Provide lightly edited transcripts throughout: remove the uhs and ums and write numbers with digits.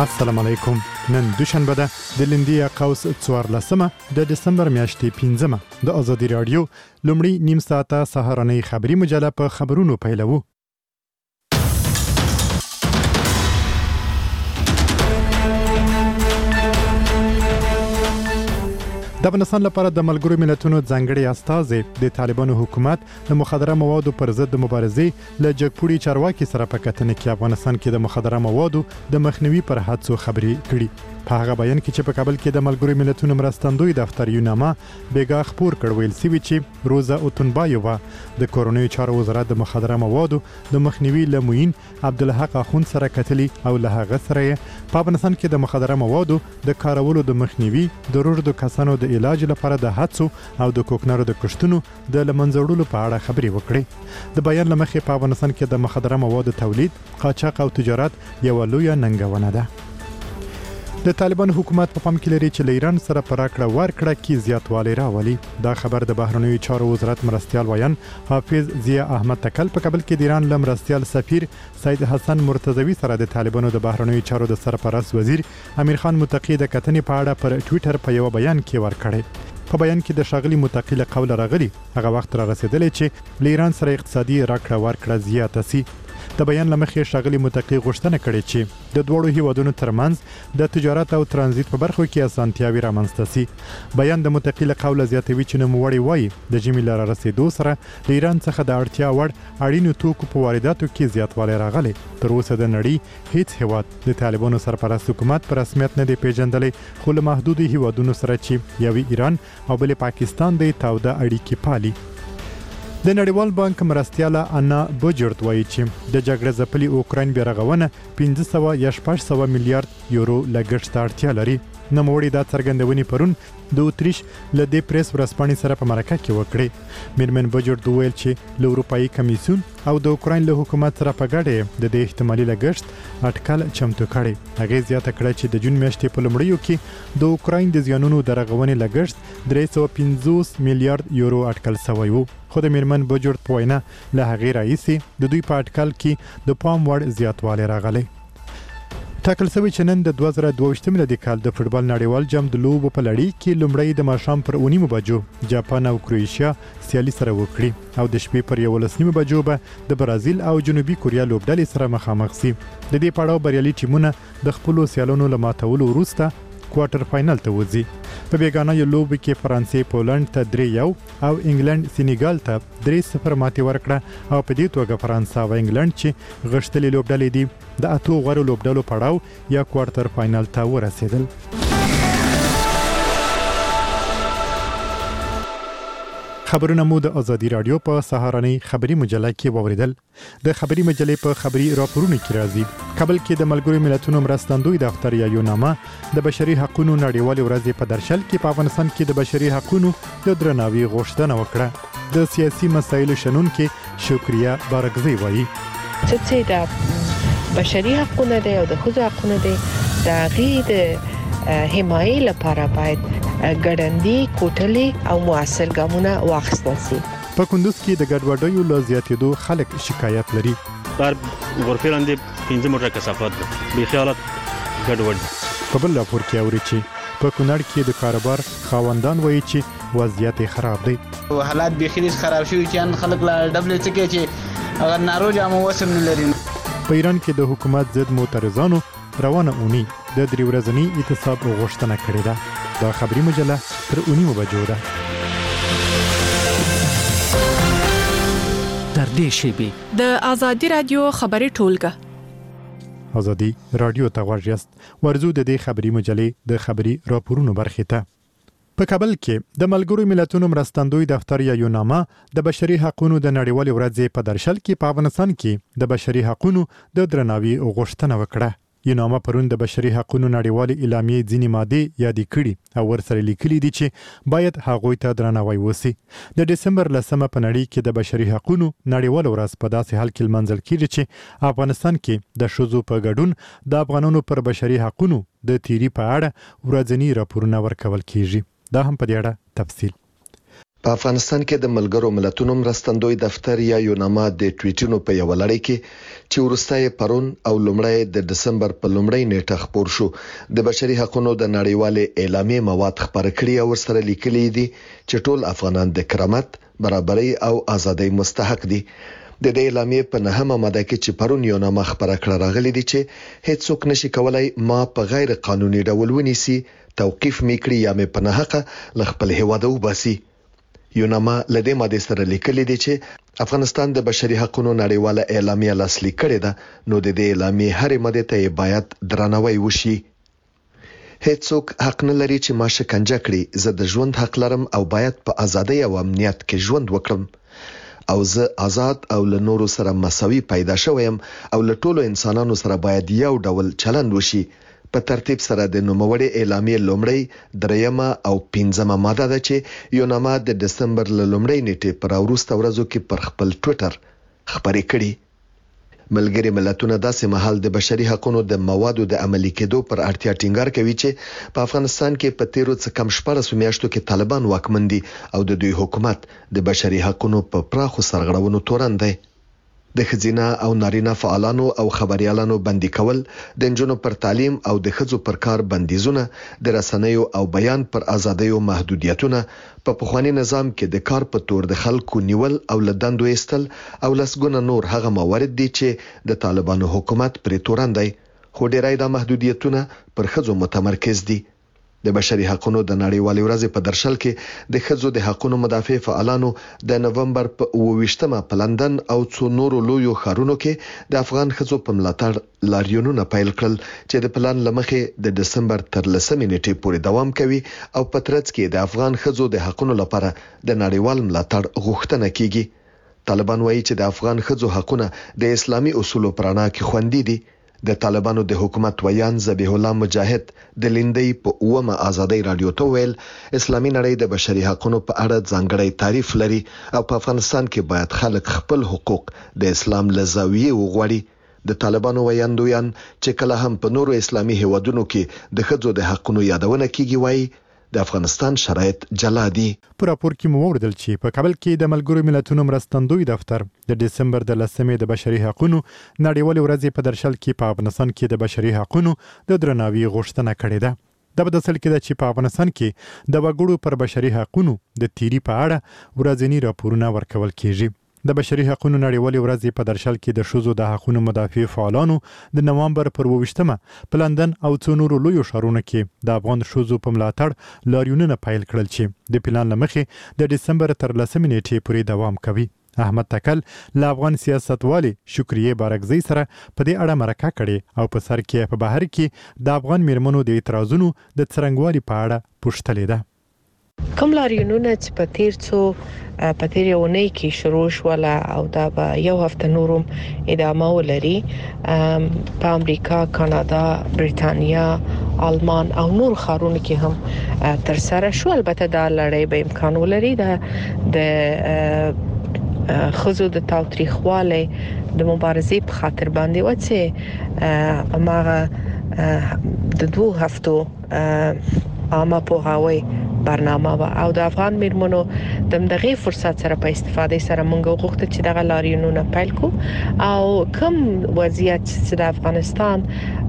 السلام علیکم. نن دوشنبه ده د لیندیا قوس 14 د دسمبر میاشتې 15 د ازادي رادیو لومړی نیم ساعته سهارنۍ خبری مجله په خبرونو پیلوو. د افغانستان لپاره د ملګرو ملتونو ځانګړي استازي د طالبانو حکومت د مخدره موادو پر ضد مبارزې له جګپوړي چارواکي سره په کتنه کې افغانستان کې د مخدره موادو د مخنیوي پر هڅو خبري کړي. په هغه بیان کې چې په کابل کې د ملګرو ملتونو مرستندوی دفتر یونامه بیګا خبر کړ ویل سی چې روزا اوتنبایووا د کورونی چارو وزارت د مخدره موادو د مخنیوي لموین عبدالحق اخوند سره کتلی او له هغه سره په افغانستان کې د مخدره موادو د کارولو د مخنیوي د روږدو کسانو د علاج لپاره د هڅو او د کوکنارو د کښتونو د لمنځوړلو په اړه خبري وکړي. د بیان لمخې په افغانستان کې د مخدره موادو تولید، قاچاق او تجارت یو لوی ننګونه ده. د طالبان حکومت په پام کې لري چې له ایران سره پر راکړه ورکړه کې زیاتوالی راولي. دا خبر د بهرنیو چارو وزارت مرستیال ویان حافظ ضیا احمد تکل په کابل کې د ایران له مرستیال سفیر سید حسن مرتضوی سره د طالبانو د بهرنیو چارو د سرپرست وزیر امیر خان متقی د کتنې په اړه پر ټوئیټر په یو بیان کې ورکړی. په بیان کې د شاغلی متقی له قول راغلی هغه وخت را رسیدلی چې له ایران سره اقتصادي راکړه ورکړه زیاته سي. د بیان لمخې شاغلی متقی غوښتنه کړې چې د دوړو هیوادونو ترمنځ د تجارت او ترانزیت په برخو کې اسانتیاوي رامنځته سي. بیان د متقی له قول زیاتوي چې نوموړی وایي د جمی لاره رسیدو سره د ایران څخه د اړتیا وړ اړینو توکو په وارداتو کې زیاتوالی راغلی. تر اوسه د نړۍ هیڅ هیواد د طالبانو سرپرست حکومت په رسمیت نه دی پیژندلی، خو له محدودو هیوادونو سره چې یوی ایران او بل پاکستان د تاوده اړیکې پالي. د نړیوال بانک مرستیاله انا بوجرد وایي چې د جګړې ځپلي اوکراین بیرغونه 500 یا 600 میلیارډ یورو لګښت ته اړتیا لري. نوموړي دا څرګندونې پرون د اتریش له دې پریس ورځپاڼې سره په مرکه کې وکړې. میرمن بوجرد وویل چې له اروپایي کمیسیون او د اوکراین له حکومت سره په ګډه د دې احتمالي لګښت اټکل چمتو کړي. هغه زیاته کړه چې د جون میاشتې په لومړیو کې د اوکراین د زیانونو د رغونې لګښت 350 میلیارډ یورو اټکل شوی وو. خو د میرمن بوجرد په وینا له هغې راهیسې د دوی په اټکل کې د پام وړ زیاتوالی راغلی. ټاکل شوی چې نن د 2022 میلادي کال د فوټبال نړیوال جام د لوبو په لړۍ کې لومړی د ماښام پر 9 بجو جاپان او کروشیا سیالي سره وکړي او د شپې پر 11 بجو به د برازیل او جنوبي کوریا لوبډلې سره مخامخ شي. د دې پړاو بریالي ټیمونه د خپل سیالانو له ماتولو وروسته کوارټر فائنل ته وځي. په بیګانه یو لوب کې فرانسې پولند ته 3-1 او انګلند سینیګال ته 3-0 ماتې ورکړه او په دې توګه فرانسه او انګلند چې غښتلې لوبډلې دي د اتو غوړو لوبډلو پړاو یا کوارټر فائنل ته ورسېدل. خبرونه مو د ازادي رادیو په سهارنۍ خبری مجله کې ووریدل. د خبری مجلې په خبری راپورونو کې راځي کابل کې د ملګرو ملتونو مرستندوی دفتر یا یونامه د بشري حقوقو نړیوالې ورځې په درشل کې په افغانستان کې د بشري حقوقو د درناوي غوښتنه وکړه. د سیاسي مسایلو شنونکو شکریا بارګزی وایي چې د بشري حقوقو او د ښځو حقوقو د غید حمایې لپاره باید ګړندی کوټلې او موثر ګامونه واخیستل شي. په کندوز کې د ګډوډیو له زیاتېدو خلک شکایت لري. بار غرفه لاندې 15 موټر کثافات ده، بې خیالات ګډوډ. په بل راپور کې اوري چې په کونړ کې د کاروبار خاوندان وایي چې وضعیت خراب دی. حالات بخیریز خراب شوي چې خلک لا ډبل څه کې چې هغه نارو جامو وسم نه لري. په ایران کې د حکومت ضد معترضانو روانه اونۍ د 3 ورځني اعتصاب غوښتنه کړې ده. دا خبری مجله تر 9 بجو ده. تر دې شی د ازادي رادیو خبري ټولګه ازادي رادیو ته ورجست ورزو د دې خبری مجلې د خبري راپورونو برخه ته. په کابل کې د ملګرو ملتونو مرستندوی دفتر یا یونامه د بشري حقوقو د نړیوالې ورځې په درشل کې په افغانستان کې د بشري حقوقو د درناوي غوښتنه وکړه. یونامه پرون د بشري حقوقو نړیوالې اعلامیې ځینې مادې یادې کړي او ورسره لیکلي دي چې باید هغوی ته درناوی وشي. د دسمبر 10 په نړۍ کې د بشري حقوقو نړیوال ورځ په داسې حال کې لمانځل کیږي چې افغانستان کې د ښځو په ګډون د افغانانو پر بشري حقوقو د تیری په اړه ورځنی راپورونه ورکول کیږي. دا هم په دې اړه تفصیل. په افغانستان کې د ملګرو ملتونو مرستندوی دفتر یا یوناما د ټویټونو په یو لړۍ کې چې ورستای پرون او لومړی د دسمبر په لومړۍ نیټه خبر شو د بشري حقوقو د نړیوالې اعلامیې مواد خبر کړي او ورسره لیکلي دي چې ټول افغانان د کرامت، برابرۍ او ازادۍ مستحق دي. د دې اعلامیې په 9مه ماده کې چې پرون یوناما خبره کړه راغلي دي چې هیڅوک نشي کولای ما په غیر قانوني ډول ونیسي، توقيف میکړي یا مې په ناحقه ل خپل هیواد وباسي. یوناما لدې ماده سره لیکلي دي چې افغانستان د بشري حقوقو نړیواله اعلامیه لاسلیک کړې ده، نو د دې اعلامیې هرې ماده ته باید درناوی وشي. هیڅوک حق نه لري چې ما شکنجه کړي. زه د ژوند حق لرم او باید په ازادۍ او امنیت کې ژوند وکړم او زه آزاد او له نورو سره مساوي پیدا شوم او له ټولو انسانانو سره باید یو ډول چلند وشي. په ترتیب سره د نوموړي اعلامیې لومړی، درېمه او 5مه ماده ده چې یوناما د دسمبر له لومړۍ نیټې پر وروسته ورځو کې پر خپل ټوئیټر خبرې کړي. ملګري ملتونه داسې مهال د بشري حقوقو د موادو د عملي کېدو پر اړتیا ټینګار کوي چې په افغانستان کې په تیرو څه کم 14 میاشتو کې طالبان واکمن دي او د دوی حکومت د بشري حقوقو په پراخو سرغړونو تورن دی. د خزینه او نارینه فعالانو او خبريالانو بندي کول، د نجونو پر تعلیم او د ښځو پر کار بندیزونه، د رسنیو او بیان پر ازادۍ محدودیتونه، په پخوانی نظام کې د کار په تور د خلکو نیول او لدندو ایستل او لسګونه نور هغه موارد دي چې د طالبانو حکومت پرې تورن دی، خو ډیری د محدودیتونه پر ښځو متمرکز دي. د بشري حقوقو د نړیوالې ورځې په درشل کې د ښځو د حقوقو مدافع فعالانو د نومبر په 28مه په لندن او څو نورو لویو ښارونو کې د افغان ښځو په ملاتړ لاریونونه پیل کړل چې د پلان لمخې د دسمبر تر 10مې نیټې پورې دوام کوي او په ترڅ کې د افغان ښځو د حقوقو لپاره د نړیوال ملاتړ غوښتنه کیږي. طالبان وایي چې د افغان ښځو حقوقونه د اسلامي اصولو پر رڼا کې خوندي دي. د طالبانو د حکومت ویان ذبیح الله مجاهد د لیندۍ په 9مه ازادۍ رادیو ته ویل اسلامي نړۍ د بشري حقوقو په اړه ځانګړی تعریف لري او په افغانستان کې باید خلک خپل حقوق د اسلام له زاویې وغواړي. د طالبانو ویاندویان چې کله هم په نورو اسلامي هیوادونو کې د ښځو د حقوقو یادونه کیږي وایي د افغانستان شرایط جلا دي. په راپور کې مو وردل چې په کابل کې د ملګرو ملتونو مرستندوی دفتر د دسمبر د 10مې د بشري حقوقو نړیوال ورځ په درشل کې په افغانستان کې د بشري حقوقو د درناوي غوښتنه کړې ده. د بدسل کې د چې په افغانستان کې د وګړو پر بشري حقوقو د تیری په اړه ورځنی راپورونه ورکول کیږي. د بشري حقوقو نړیوال ورځ په درشل کې د شوزو د حقوقو مدافع فعالانو د نومبر پر 28مه په لندن او څو نورو لویو ښارونو کې د افغان شوزو په ملاتړ لاریونونه پیل کړل چې د پلان لمخې د دسمبر تر 10مې نیټې پورې دوام کوي. احمد تکل له افغان سیاستوالي شکریه بارکزی سره په دې اړه مرکه کړې او په سر کې په بهر کې د افغان میرمنو د اعتراضونو د څرنګوالي په اړه پوښتلې ده. کوم لاریونونه چې په تیر اونۍ کې شروع شول او دا به یو هفته نورم ادامه ولري، په امریکا، کانادا، بریتانیا، آلمان او نور ښارونو کې هم تر سره شو. البته دا لړۍ به امکان ولري د خزو د تاوتریخواله د مبارزې په خاطر باندې وڅه امغه د 2 هفتو عامه پوهاوی برنامه او د افغان میرمنو د دغه فرصت سره په استفاده سره مونږ غوښتل چې دغه لاریونونه پیل کو او کوم وضعیت چې د افغانستان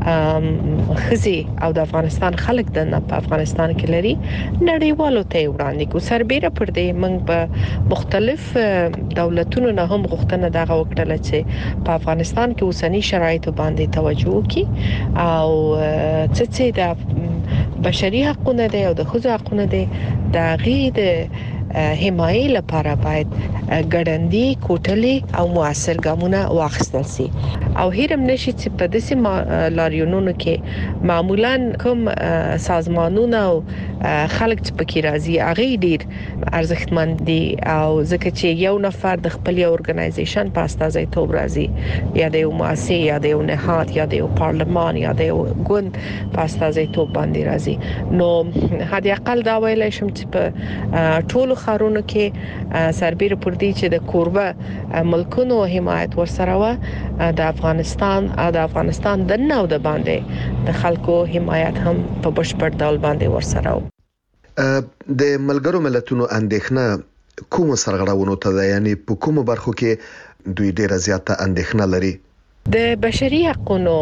خزي او د افغانستان خلک د په افغانستان کې لري نړیوالو ته وړاندې کو. سربېره پر دې موږ په مختلف دولتونو نه هم غوښتنه دغه وکړه چې په افغانستان کې اوسنی شرایط باندې توجه وکړي او چې د بشري حقوقو د او د ښځو حقوقو د غید حمایې لپاره باید ګړندی کوټلې او موثر ګامونه واخیستل شي او هیرم نشي چې په داسې لاریونونو کې معمولا کوم سازمانونه او خلک چې پکې راځي هغه ډیر ارزښتمن دي او ځکه چې یو نفر د خپل ارګنایزیشن په استازیتوب راځي یا د یو مؤسسه یا د یو نهاد یا د یو پارلمان یا د یو ګوند په استازیتوب باندې راځي، نو هدي اقل دا ویلای شم چې په ټولو خارونو کې سربېره پر دې چې د کوربه ملکونو حمایت ورسره و د افغانستان د نو د باندې د خلکو حمایت هم په بشپړ ډول باندې ورسره و. د ملګرو ملتونو اندېښنه کوم سرغړونو ته ده، یعنی په کوم برخو کې دوی ډیره زیاته اندېښنه لري؟ د بشري حقوقو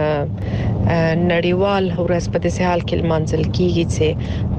نړیوال ورځ په دې حال کې منځل کیږي چې په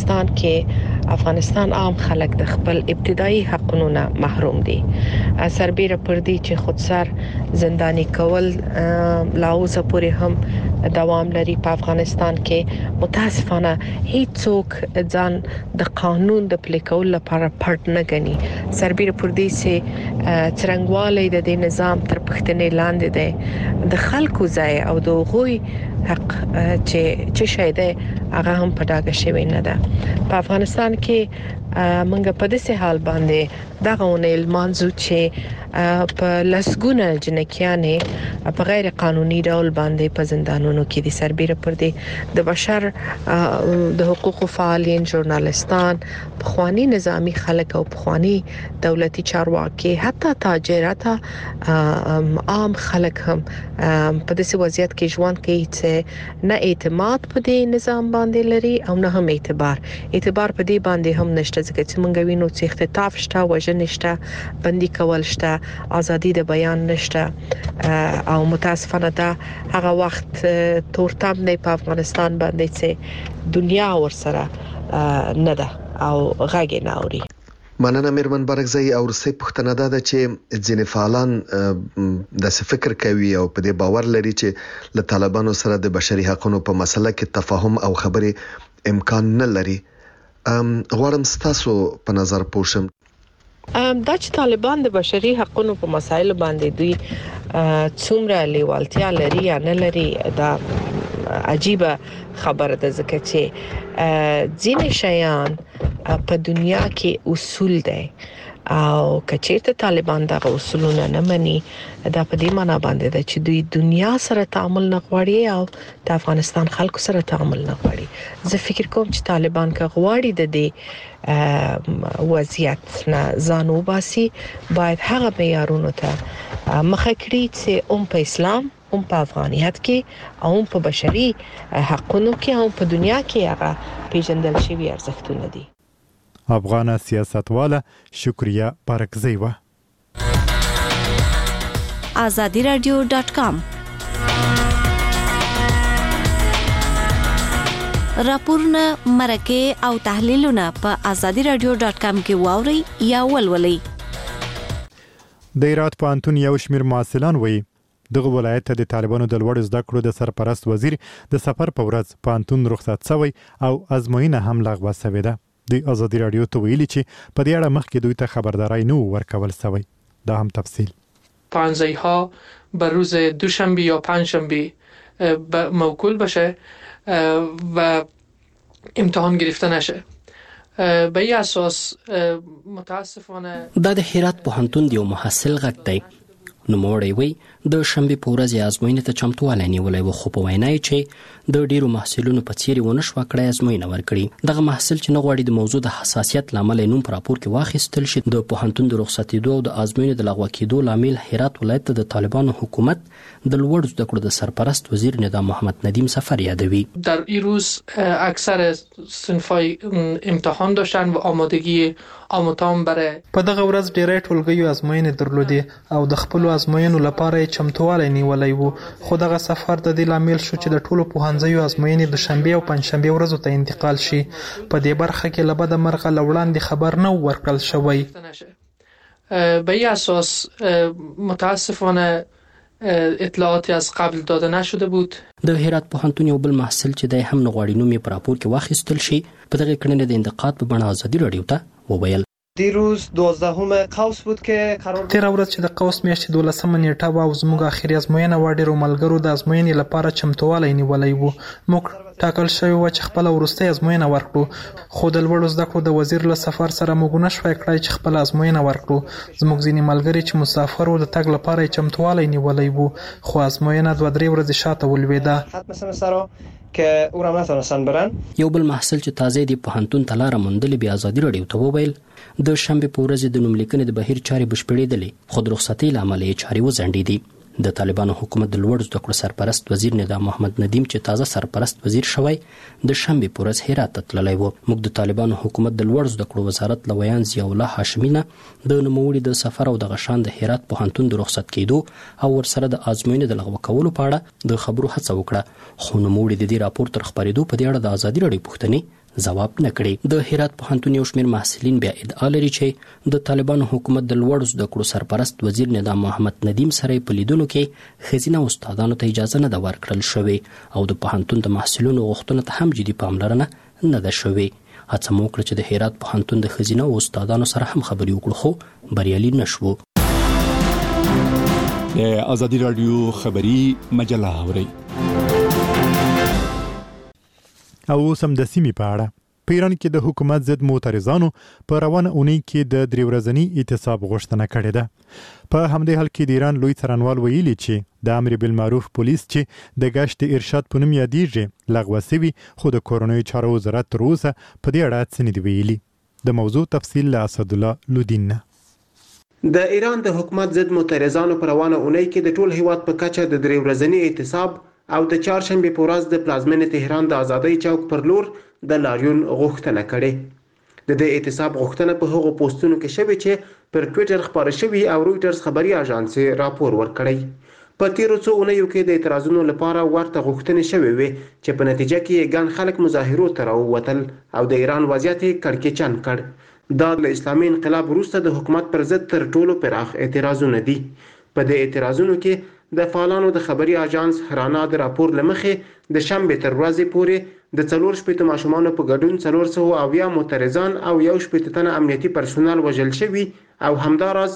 افغانستان عام خلک د خپل ابتدایي حقوقو نه محروم دي. سربېره پر دې چې خودسر زنداني کول لا اوسه پورې هم دوام لري په افغانستان کې. متاسفانه هیڅوک ځان د قانون د پلي کولو لپاره پټ نه ګڼي. سربېره پر دې چې څرنګوالی د دې نظام تر پښتنې لاندې دی، د خلکو ځای او د غوي حق چې شای دی هغه هم په ډاګه شوی نه ده. په افغانستان کې موږ په دې حال باندې دغه ونیل منځو چې په لسګونه جنکیانې په غیر قانوني ډول باندې په زندانونو کې دي. سربېره پر دې د بشر د حقوقو فعالین، ژورنالستان، پخوانی نظامی خلک او پخوانی دولتي چارواکي، حتی تاجرات، عام خلک هم په دې وضعیت کې ژوند کوي چې نه اعتماد په دې نظام باندې لري او نه هم اعتبار په دې باندې هم نشته، ځکه چې موږ وینو چې اختطاف شته، وژنې شته، بندي کول شته، ازادي د بیان نشته او متاسفانه دا هغه وخت تورتم نه په افغانستان باندې چې دنیا ورسره نه ده او غږ نه اوري. مننه میرمن بارکزی. او ورسې پښتنه ده چې ځینې فعالان د فکر کوي او په دې باور لري چې له طالبانو سره د بشري حقوقو په مسله کې تفاهم او خبرې امکان نه لري. غواړم ستاسو په نظر پوښم دا چې طالبان د بشري حقوقو په مسایلو باندې دوی څومره لیوالتیا لري یا نه لري، دا عجیبه خبره ده، ځکه چې ځینې شیان په دنیا کې اصول دي او کچېرته طالبان دا اصولونه نه مني، دا په دې معنی باندې ده چې دوی دنیا سره تعامل نه غواړي او د افغانستان خلکو سره تعامل نه غواړي. زه فکر کوم چې طالبان که غواړي د دې وضعیت نه ځان وباسي، باید هغه معیارونو ته مخه کړي چې په اسلام، په افغانیت کې او په بشري حقوقو کې او په دنیا کې هغه پیژندل شوی ارزښتونه دي. افغان سیاستواله شکریه بارکزی و. azadiradio.com راپورونه، مرکه او تحلیلونه په azadiradio.com کې واوري یا ولولئ. د هرات پوهنتون یو شمېر محصلان وایي دغه ولایت ته د طالبانو د لوړ زده کړو د سرپرست وزیر د سفر په ورځ پوهنتون رخصت شوی او ازموینه هم لغوه شوې ده. د آزادي رادیو ته ویلي چې په دې اړه مخکې دوی ته خبرداری نه ورکول شوی. دا هم تفصیل. پانزی‌ها به روز دوشنبه یا پنجشنبه موکول بشه و امتحان گرفته نشه. به این اساس متاسفانه دا د هرات پوهنتون د یو محصل غږ دی. نوموړی وی د شنبه په ورځ ازموینې ته چمتوالی نیولی و، خو په وینا یې چې د ډیرو محصلینو په څیر ونه شوه کړی ازموینه ورکړي. دغه محصل چې نه غواړي د موضوع د حساسیت له امله نوم په راپور کې واخیستل شي، د پوهنتون د رخصتېدو او د ازموینې د لغوه کېدو لامل هرات ولایت ته د طالبانو حکومت د لوړ زده کړو د سرپرست وزیر ندا محمد ندیم سفر یادوي. در این روز اکثر صنفای امتحان داشتن و آمادگی آموزان برای په دغه ورځ ډېری ټولګیو ازموینې درلودې او د خپلو ازموینو لپاره یې چمتوالی نیولی و، خو دغه سفر د دې لامل شو چې د ټولو پوهنځیو ازموینې د شنبې او پنجشنبې ورځو ته انتقال شي. په دې برخه کې له بده مرغه له وړاندې خبر نه ورکړل شوی. به این اساس متاسفانه اطلاعاتی از قبل داده نشده بود. د هرات پوهنتون یو بل محصل چې د هم نغواړي نوم یې په راپور کې واخیستل شي، په دغه کړنې د انتقاد په بڼه آزادي رادیو ته وویل. دیروز 12 قوس بود که قرار تیر ورځ چې د قوس میاشتې 12 نیټه و او زموږ اخري ازموینه و، ډیرو ملګرو د ازموینې لپاره چمتوالی نیولی و. موږ ټاکل شوی و چې خپل وروستۍ ازموینه ورکړو، خو د لوړو زده کړو د وزیر له سفر سره موږ نشوای کړای چې خپل ازموینه ورکړو. زموږ ځینې ملګري چې مسافر و د تګ لپاره چمتوالی نیولی و، خو ازموینه 2-3 ورځې شاته ولوېده. که او را نتونستن برن. یو بل محصل چې تازه دی پوهنتون ته لاره موندلې بیا آزادي رادیو ته وویل د شنبه په ورځ د نوملیکنې د بهیر چارې بشپړېدلې، خو د رخصتۍ له امله یې چارې وځنډېدې. د طالبانو حکومت د لوړ زده کړو سرپرست وزیر نظام محمد ندیم چې تازه سرپرست وزیر شوی د شنبې په ورځ هرات ته تللی و. موږ د طالبانو حکومت د لوړ زده کړو وزارت له ویان ضیاء الله هاشمي نه د نوموړي د سفر او د غشان د هرات پوهنتون د رخصت کېدو او ورسره د ازموینې د لغوه کولو په اړه د خبرو هڅه وکړه، خو نوموړي د دې راپور تر خپرېدو په دې اړه د ازادي راډیو پوښتنې ځواب نه کړي. د هرات پوهنتون یو شمېر محصلین بیا ادعا لري چې د طالبانو حکومت د لوړ زده کړو سرپرست وزیر نظام محمد ندیم سره په لیدلو کې ښځینه استادانو ته اجازه نه ده ورکړل شوې او د پوهنتون د محصلینو غوښتنو ته هم جدي پاملرنه نه ده شوې. هڅه مو وکړه چې د هرات پوهنتون د ښځینه استادانو سره هم خبرې وکړو، خو بریالي نه شوو. د ازادي راډیو خبري مجله اورئ. او سم د سیمې په اړه په ایران کې د حکومت ضد معترضانو په روانه اونۍ کې د 3 ورځني اعتصاب غوښتنه کړې ده. په همدې حال کې د ایران لوی څارنوال ویلي چې د امر بالمعروف پولیس چې د گشت ارشاد په نوم یادېږي لغوه شوی، خو د کورنیو چارو وزارت تر اوسه په دې اړه څه نه دی ویلي. د موضوع تفصیل له اسد الله لودین. د ایران د حکومت ضد معترضانو په روانه اونۍ کې د ټول هیواد په کچه د 3 ورځني اعتصاب او د چهارشنبې په ورځ د پلازمینې تهران د آزادۍ چوک پر لور د لاریون غوښتنه کړې. د دې اعتصاب غوښتنه په هغو پوسټونو کې شوې چې پر ټویټر خپاره شوي او رویټرز خبري اژانس راپور ورکړی. په تیرو څو اونیو کې د اعتراضونو لپاره ورته غوښتنې شوې وې چې په نتیجه کې ګڼ خلک مظاهرو ته راووتل او د ایران وضعیت یې کړکېچن کړ. دا د اسلامي انقلاب وروسته د حکومت پر ضد تر ټولو پراخ اعتراضونه دي. په دې اعتراضونو کې د فعالانو د خبري اژانس هرانا د راپور لمخې د شنبې تر ورځې پورې د 4 ماشومانو په ګډون 400 معترضان او 1 تنه امنیتي پرسونل وژل شوي او همداراز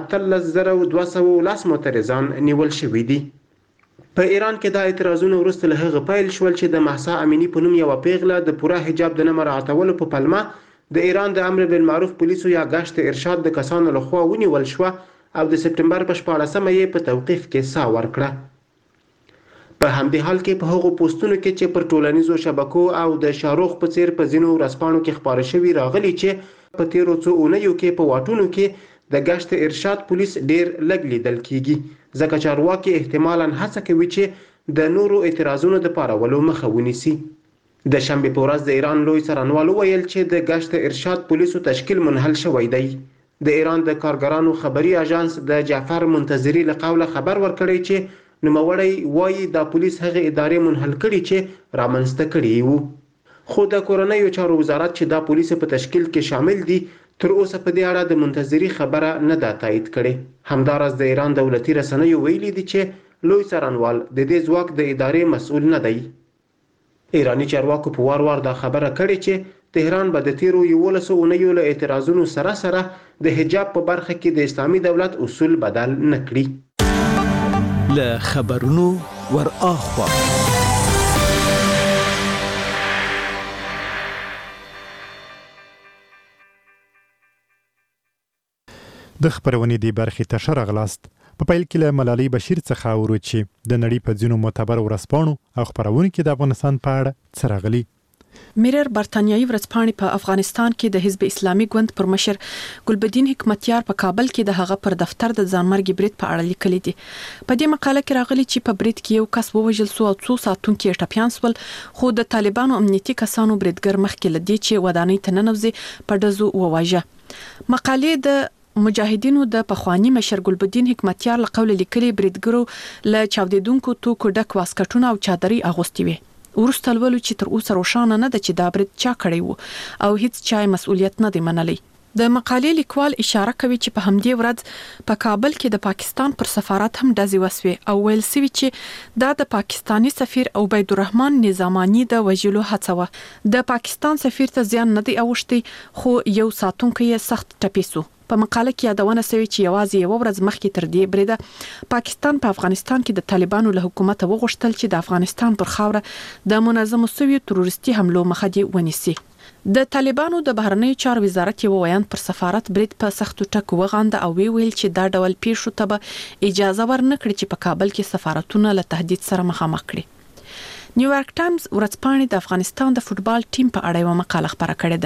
18210 معترضان نیول شوي دي. په ایران کې د اعتراضونو وروسته له هغه پیل شول چې د مهسا امینی په نوم یو پیغله د پوره حجاب د نه مراعاتولو په پلمه د ایران د امر بالمعروف پولیسو یا گشت ارشاد د کسانو لخوا ونیول شو او د سپټمبر په 14مه یې په توقیف کې سا ورکړه. په همدې حال کې په هغو پوسټونو کې چې پر ټولنیزو شبکو او د شاروخ په څیر په ځینو ورځپاڼو کې خپاره شوي راغلي چې په تیرو څو اونیو کې په واټونو کې د گشت ارشاد پولیس ډیر لږ لیدل کیږي، ځکه چارواکي احتمالاً هڅه کوي چې د نورو اعتراضونو د پارولو مخه ونیسي. د شنبې په ورځ د ایران لوی څارنوال ویل چې د گشت ارشاد پولیسو تشکیل منحل شوی دی. د ایران د کارګرانو خبري اژانس د جعفر منتظری له قوله خبر ورکړی چې نوموړی وایي د پولیس هغه ادارې منحل کړي چې رامنځته کړي وو، خو د کورنیو چارو وزارت چې د پولیس په تشکیل کې شامل دي تر اوسه په دې اړه د منتظری خبره نه ده تایید کړې. همداراز د ایران دولتي رسنیو ویلي دي چې لوی څارنوال د دې ځواک د ادارې مسؤل نه دی. ایرانی چارواکو په وار وار دا خبره کړې چې تهران به د تیرو 11 اونیو له اعتراضونو سره سره د حجاب په برخه کې د اسلامي دولت اصول بدل نه کړي. له خبرونو ور اخوا د خبرونې دی برخې ته ښه راغلاست. په پیل کې له ملالۍ بشیر څخه اورو چې د نړۍ په ځینو معتبر ورځپاڼو او خبرونو کې د افغانستان په اړه څه راغلي. میرر برتانیایي ورځپاڼې په افغانستان کې د حزب اسلامي ګوند پر مشر ګلبدین حکمتیار په کابل کې د هغه پر دفتر د ځانمرګي برید په اړه لیکلي دي. په دې مقاله کې راغلي چې په برید کې یو کس ووژل شو او 2 ساعتونکي ټپيان شول، خو د طالبانو امنیتي کسانو بریدګر مخکې لدی چې ودانۍ ته ننوځي په دزو وواژه. مقالې د مجاهدینو د پخوانی مشر ګلبدین حکمتیار له قول لیکلي بریدګرو له چاودیدونکو توکو ډک واسکټونه او چادري اغوستي وي. ورسته ولول چې تر اوسه روښانه نه ده چې دا برید چا کړی وو او هیڅ چا مسؤلیت نه دی منلی. د مقالې لیکوال اشاره کوي چې په همدې ورځ په کابل کې د پاکستان پر سفارت هم ډزې وسوي او ویل سوي چې دا د پاکستانی سفیر عبید الرحمن نظامانی د وژلو هڅه و. د پاکستان سفیر ته زیان نه دی اوښتي، خو یو ساتونکی یې سخت ټپي شو. په مقاله کې یادونه شوی چې یوازې یو ورځ مخکې تر دې بریده پاکستان په افغانستان کې د طالبانو له حکومت وغوښتل چې د افغانستان پر خاوره د منظمو سوي تروریستي حملو مخه دی ونیسي. د طالبانو د بهرنیو چارو وزارت یو ویان پر سفارت برید په سختو ټکو وغانده او ویل چې دا ډول پیښو ته به اجازه ورنکړي چې په کابل کې سفارتونه له تهدید سره مخامخ کړي. نیویارک ټایمز ورځپاڼې د افغانستان د فوتبال ټیم په اړه یو مقاله خپره کړې ده.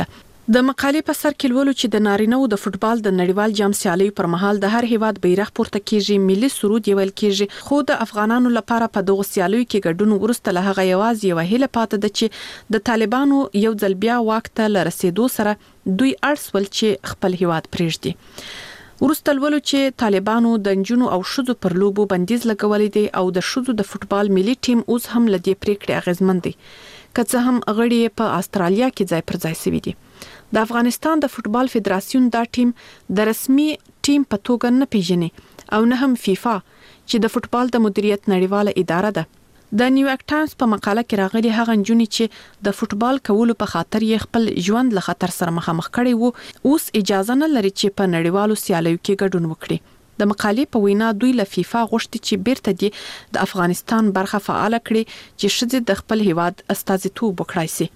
د مقالې په سر کې لولو چې د نارینه‌و د فوتبال د نړیوال جام سیالیو پر مهال د هر هیواد بیرغ پورته کیږي، ملي سرود ویل کیږي، خو د افغانانو لپاره په دغه سیالیو کې ګډون ورسته له هغه یوازې یو هیله پاتې ده چې د طالبانو یو ځل بیا واک ته لرسېدو سره دوی اړسول چې خپل هیواد پرېږدي. ورسته لولو چې طالبانو د نجونو او ښځو پر لوبو بندیز لګولې دي او د ښځو د فوتبال ملي ټیم اوس هم لدې پریکړې اغیزمن دي، که څه هم غړي په استرالیا کې ځای پر ځای شوي دي. د افغانستان د فوتبال فدراسیون دا ټیم د رسمي ټیم په توګه نه پیژني او نه هم فیفا چې د فوتبال د مدیریت نړیواله اداره ده. د نیویارک ټایمز په مقاله کې راغلي هغه نجونې چې د فوتبال کولو په خاطر یې خپل ژوند له خطر سره مخامخ کړي وو اوس اجازه نه لري چې په نړیوالو سیالیو کې ګډون وکړي. د مقالې په وینا دوی له فیفا غوښتي چې بیرته د افغانستان برخه فعال کړي چې ښځې د خپل هیواد استازیتوب وکړي سي.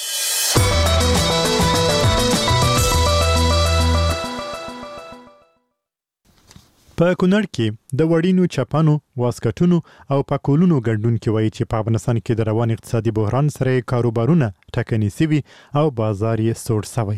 په کونړ کې د وړینو چپانو، واسکټونو او پکولونو ګډونکو وایي چې په افغانستان کې د روان اقتصادي بحران سره کاروبارونه ټکني سوي او بازار یې سوړ سوی.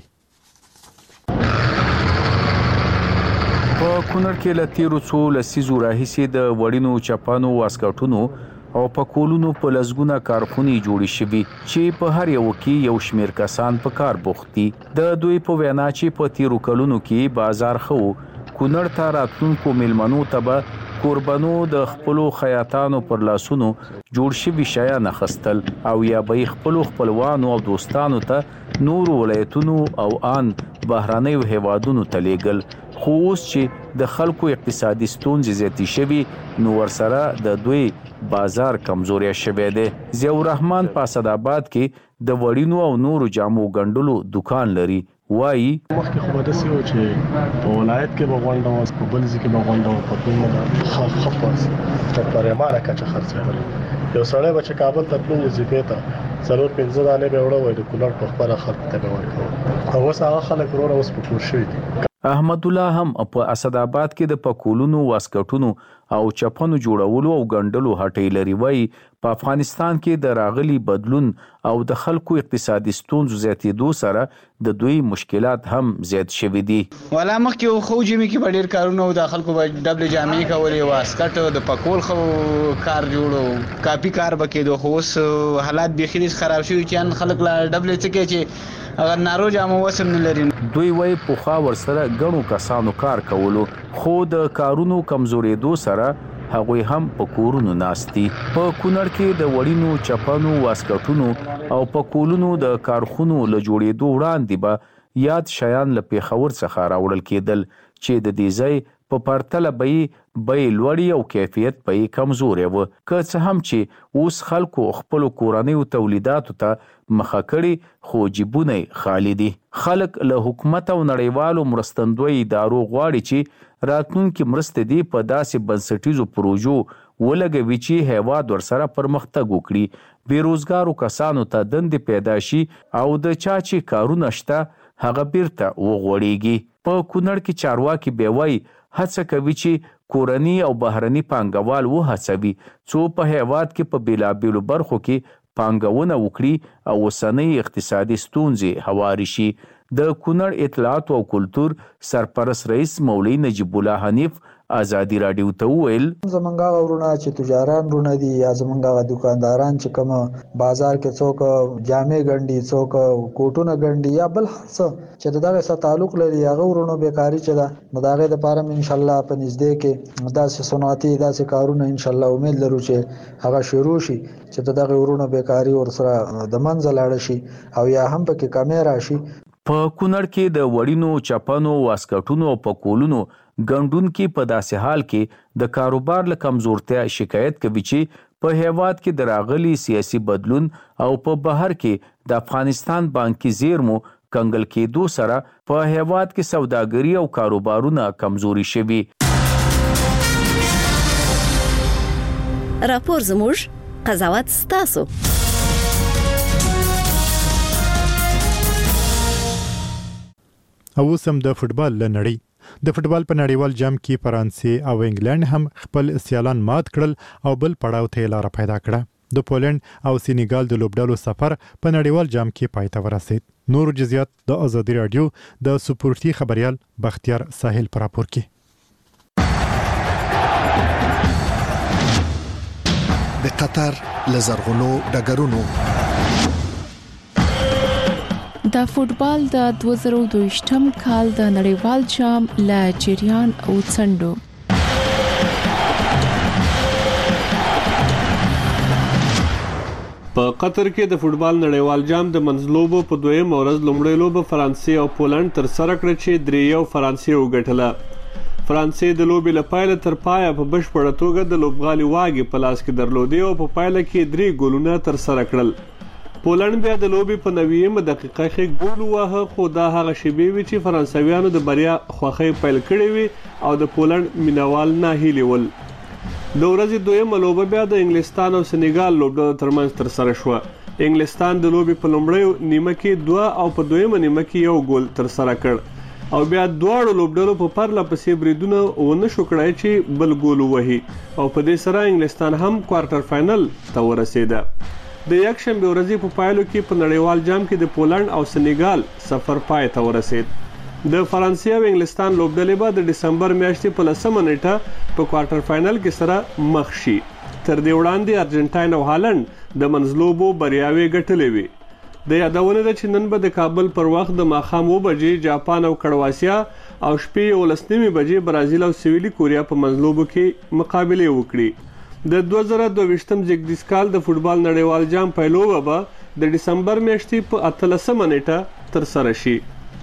په کونړ کې له تیرو څو لسیزو راهیسې د وړینو چپانو، واسکټونو او پکولونو په لزګونه کارخونې جوړې شوي چې په هر یو کې یو شمیر کسان په کار بوخت دي. د دوی په وینا چې په تیرو کلونو کې بازار خو کونړ ته راتلونکو میلمنو ته به کوربنو د خپلو خیاطانو پر لاسونو جوړ شوي شیان اخیستل او یا به خپلو خپلوانو او دوستانو ته نورو ولایتونو او ان بهرنیو هیوادونو ته لیږل. خو اوس چې د خلکو اقتصادي ستونزې زیاتې شوي نو ورسره د دوی بازار کمزوري شوی دی. ضیاء الرحمن په اسداباد کې د وړینو او نورو جامو ګنډلو دکان لري. وایي مخکې خو به داسې و چې په ولایت کې به غونډه وه، په بل ځای کې به غونډه وه، په کومه ښه په پرېمانه کچه خرڅېدل. یو سړی به چې کابل ته تلو وظیفې ته 4-5 دانې به وړه وای د کونړ په خپله خلکو ته به ورکول او اوس هغه خلک وروره اوس په کور شوي دي. احمد الله هم په اسداباد کې د پکولونو، واسکټونو او چپنو جوړولو او ګنډلو هټۍ لري. وایي په افغانستان کې د راغلي بدلون او د خلکو اقتصادي ستونزو زیاتېدو سره د دوی مشکلات هم زیات شوي دي. ولا مخکې خو جمی کې په ډېر کارونه و، د خلکو به ډبلې جامې کولې، واسکټ د پکول خو کار جوړو، کاپي کار به کېدو. خو اوس حالات بیخي خراب شوي چې خلک لا ډبلې څه کوي چې اگر نارو جامو وسم نه لري. دوی وایي پخوا ورسره ګڼو کسانو کار کولو خو د کارونو کمزورېدو سره هغوی هم په کورونو ناستي. په کونړ کې د وړینو چپنو، واسکټونو او پکولونو د کارخونو له جوړېدو وړاندې به یاد شیان له پیښور څخه راوړل کېدل چې د دې ځای په پرتله بیې لوړې او کیفیت به یې کمزوری و. که څه هم چې اوس خلکو خپلو کورنیو تولیداتو ته مخه کړي خو جیبونه خالی دي. خلک له حکومت او نړیوالو مرستندوی ادارو غواړي چې راتلونکي مرستې دي په داسې بنسټیزو پروژو ولګوي چې هیواد ورسره پرمختګ وکړي، بیروزګارو کسانو ته دندې پیدا شي او د چا چې کارونه شته هغه بیرته وغوړېږي. په کونړ کې چارواکي بیا وایي هڅه کوي چې کورني او بهرني پانګوال وهڅوي څو په هیواد کې په بیلابیلو برخو کې پانګونه وکړي او اوسنۍ اقتصادي ستونزې هواري شي. د کونړ اطلاعات او کلتور سرپرست رئیس مولوي نجیب الله حنیف ازادي رادیو ته وویل زمونږ غوړونه چې تجاران رونه دي یا زمونږ دکانداران چې کوم بازار کې څوک جامې ګنډي، څوک کوټونه ګنډي یا بل څه چې دغه سره تعلق لري هغه ورونو بیکاری چې ده نو دغه لپاره ان شاء الله په نږدې کې داسې صنعتي داسې کارونه ان شاء الله امید لرو چې هغه شروع شي چې دغه ورونو بیکاری ورسره د منځ لاړ شي او یا هم پکې کمې راشي. په کونړ کې د وړینو چپنو، واسکټونو او پکولونو ګنډونکي په داسې حال کې د کاروبار له کمزورتیا شکایت کوي چې په هیواد کې د راغلي سیاسي بدلون او په بهر کې د افغانستان بانکي زیرمو کنګل کېدو سره په هیواد کې سوداګري او کاروبارونه کمزوري شوي. راپور زموږ، قضاوت ستاسو. او سم د فوتبال لنړی د فوتبال په نړیوال جام کې فرانسې او انګلند هم خپل سیالان مات کړل او بل پړاو ته لار پیدا کړه. د پولند او سینیګال د لوبډالو سفر په نړیوال جام کې پای ته ورسید. نور جزئیات د آزادي رادیو د سپورتي خبريال بختیار ساحل پر راپور کې. د قطر لزرغونو ډګرونو د فوټبال د 2022م کال د نړیوال جام له جریان او څنډو په قطر کې د فوټبال نړیوال جام د منځلوبو په دویم ورځ لومړی لوبه فرانسې او پولند تر سره کړه چې 3-1 فرانسې وګټله. فرانسې د لوبې له پیله تر پایه په بشپړه توګه د لوبغالي واګې په لاس کې درلودې او په پایله کې 3 ګولونه تر سره کړل. پولند بیا د لوبې په 90مه دقیقه کې ګول وواهه، خو دا هغه شیبې وې چې فرانسویانو د بریا خوښۍ پیل کړې وې او د پولند مینوال ناهیلي ول. د ورځې دویمه لوبه بیا د انګلستان او سنیګال لوبډله ترمنځ تر سره شوه. انګلستان د لوبې په لومړۍ نیمه کې 2 او په دویمه نیمه کې 1 ګول تر سره کړ او بیا دواړو لوبډلو په پرله پسې بریدونه ونه شو کړای چې بل ګول ووهي او په دې سره انګلستان هم کوارټر فائنل ته ورسېده. د یکشنبه ورځې په پایلو کې په نړیوال جام کې د پولند او سنیګال سفر پای ته ورسېد. د فرانسې او انګلستان لوبډلې به د دسمبر میاشتې په 10مه نیټه په کوارټر فائنل کې سره مخ شي. تر دې وړاندې ارجنټاین او هالند د منځلوبو بریاوې ګټلې وي. د یادونه ده چې نن به د کابل پر وخت د ماښام 2 بجې جاپان او کرواسیا او شپې 11 بجې برازیل او سویلي کوریا په منځلوبو کې مقابله وکړي. د 2022م زیږدیز کال د فوټبال نړیوال جام پیلوبه به د دسمبر میاشتې په 18مه نیټه تر سره شي.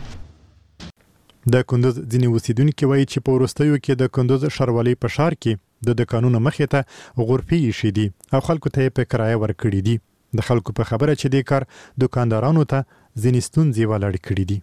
د کندوز ځینې اوسیدونکو وایي چې په وروستیو کې د کندوز ښاروالۍ په ښار کې د دکانونو مخې ته غرفې ایښې دي او خلکو ته یې په کرایه ورکړي دي. د خلکو په خبره چې دې کار دکاندارانو ته ځینې ستونزې ولاړې کړي دي.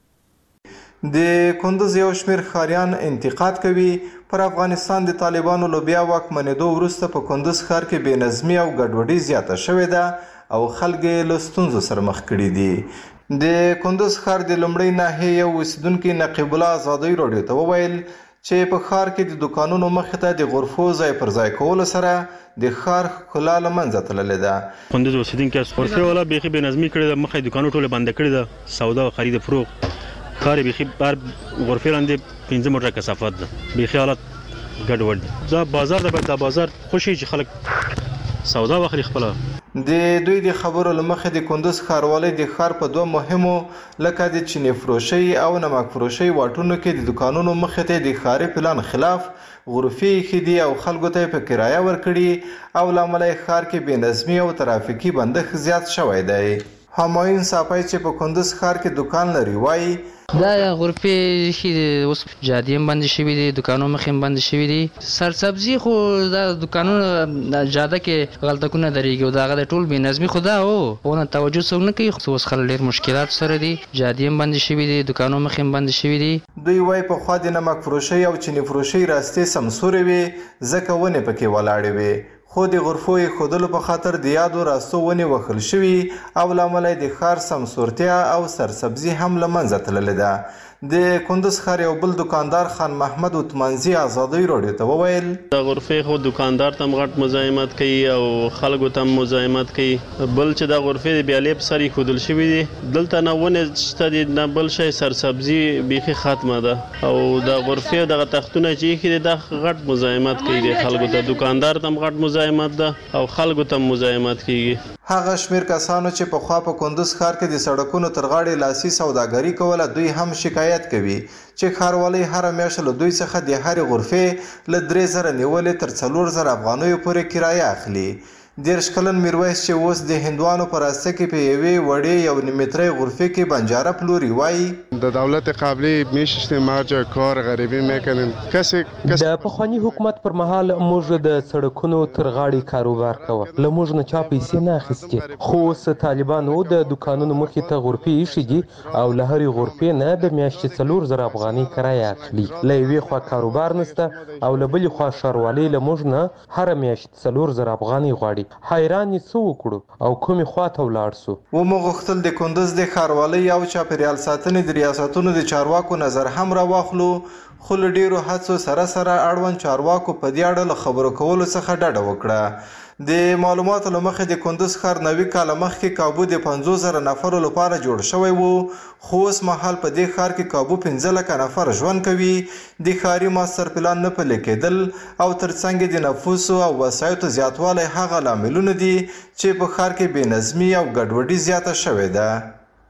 د کندوز یو شمېر ښاریان انتقاد کوي پر افغانستان د طالبانو له بیا واکمنېدو وروسته په کندوز ښار کې بې نظمي او ګډوډي زیاته شوې ده او خلک یې له ستونزو سره مخ کړي دي. د کندوز ښار د لومړۍ ناحیې یو اوسیدونکي نقیب الله آزادۍ راډیو ته وویل چې په ښار کې د دکانونو مخې ته د غرفو ځای پر ځای کولو سره د ښار ښکلا له منځه تللې ده. کندوز اوسیدونکي غرفې والا بیخي بې نظمي کړې ده، مخې دکانونه ټوله بنده کړې ده، سودا او خرید فروغ ښار بیخي بار غرفې لاندې 5 موټره کثافت ده، بیخي حالت ګډوډ دی. دا بازار ده، دا بازار خوشي چې خلک سودا واخلي خپله. د دوی د خبرو له مخې د کندوز ښاروالۍ د ښار په 2 مهمو لکه د چینې فروشۍ او نمک فروشۍ واټونو کې د دکانونو مخې ته د ښاري پلان خلاف غرفې ایښې دي او خلکو ته یې په کرایه ورکړي او له امله یې ښار کې بې نظمي او ترافیکي بندښت زیات شوی دی. همایون صافی چې په کندوز ښار کې دکان لري وایي دا غرفې چې اوس جادې هم بندې شوي دي، دکانونه مخې هم بندې شوي دي. سرسبزي خو دا دکانونه جاده کې غلطکونه درېږي او د هغه د ټول بې نظمي خو دا ونه توجه څوک نه کوي. اوس خلک ډېر مشکلات سره دي، جادې هم بندې شوي دي، دکانونه مخې هم بندې شوي دي. دوی وایي پخوا د نمک فروشۍ او چینې فروشۍ راستې سمسورې وې ځکه ونې پکې ولاړې وې، خو د غرفو ایښودلو په خاطر د یادو راستو ونې وهل شوي او له امله د ښار سمسورتیا او سرسبزي هم له منځه تللې ده. د کندوز ښار یو بل دکاندار خان محمد عثمانزي آزادۍ راډیو ته وویل د غرفې خو دکاندار ته غټ مزاحمت کوي او خلکو ته مزاحمت کوي. بل چې د غرفې د بیالې په سر ایښودل شوي دي، دلته نه ونې شته دي نه بل شی، سرسبزي بیخي ختمه ده او د غرفې دغه تختونه چې ایښي دي دا غټ مزاحمت کوي د خلکو ته. دکاندار ته غټ مزاحمت ده او خلکو ته مزاحمت کوي. هغه شمیر کسانو چې پخوا په کندوز ښار کې د سړکونو تر غاړې لاسي سوداګري کوله دوی هم شکایت کوي چې ښاروالۍ هره میاشت له دوی څخه د هرې غرفې له 3000 نیولې تر 4000 افغانیو پورې کرایه اخلي. 13 کلن میرویس چې اوس د هندوانو په راسته کې په یوې وړې 1.5 مترۍ غرفه کې بنجاره پلوري وایي د دولت قبلی میشتیم ما جا کار غریبی میکنیم. د پخوانی حکومت پر مهال موږ د سړکونو تر غاړې کاروبار کوو، له موږ نه چا پیسې نه اخیستې، خو اوس طالبانو د دکانونو مخې ته غرفې ایښې دي او له هرې غرفې نه د میاشتې 4000 افغانۍ کرایه اخلي. له یوې خوا کاروبار نشته او له بلې خوا ښاروالۍ له موږ نه هره میاشت 4000 افغانۍ غواړي. حیران یې څه وکړو او کومې خوا ته ولاړ سو. ومو غوښتل د کندوز د ښاروالۍ او چاپیریال ساتنې د ریاستونو د چارواکو نظر هم راواخلو، خو له ډیرو هڅو سره اړوند چارواکو په دې اړه له خبرو کولو څخه ډډه وکړه. د معلوماتو له مخې د کندوز ښار 90 کاله مخکې کابو د 50,000 نفرو لپاره جوړ شوی و، خو اوس مهال په دې ښار کې کابو 15 لکه نفر ژوند کوي. د ښاري ماستر پلان نه پلي کېدل او ترڅنګ د نفوسو او وسایطو زیاتوالی هغه لاملونه دي چې په ښار کې بې نظمي او ګډوډي زیاته شوې ده.